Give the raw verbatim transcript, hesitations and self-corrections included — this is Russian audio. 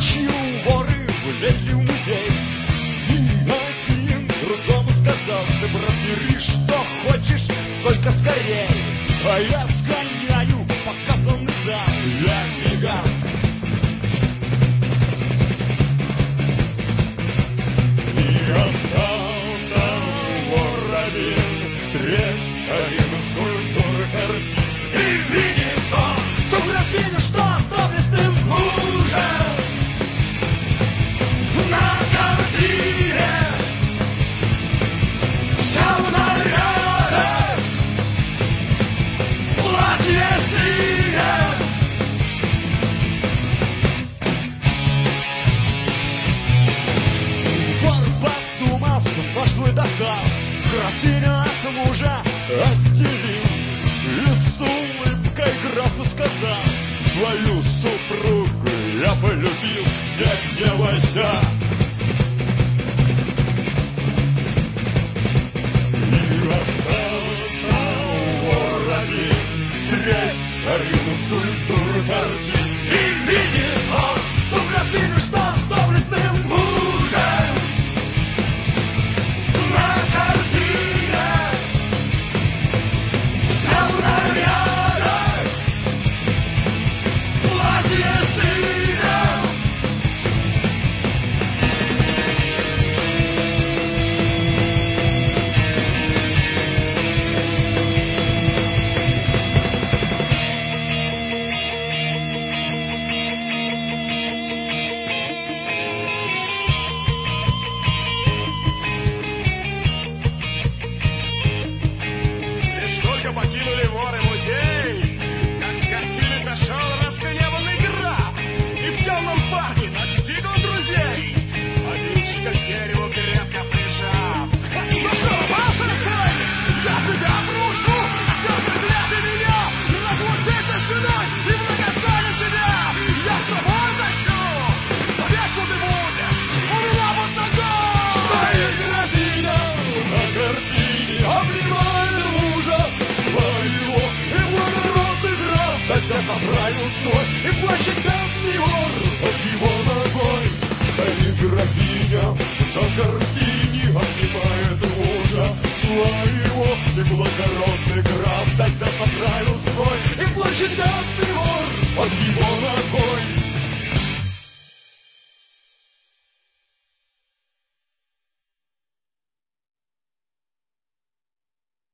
Ночью воры влезли в музей, и один другому сказал: ты, брат, бери, что хочешь, только скорей. А я сгоняю, пока полный зал, я мигом. И остался вор один, средь старинных скульптур и картин. И видит он ту графиню, что доблестным мужем на картине вся в нарядах, платье синее. Вор подумал, пошлый достал, графиню от мужа отделил и с улыбкой графу сказал: твою супругу я полюбил, не гневайся. И остался вор один средь старинных скульптур и картин.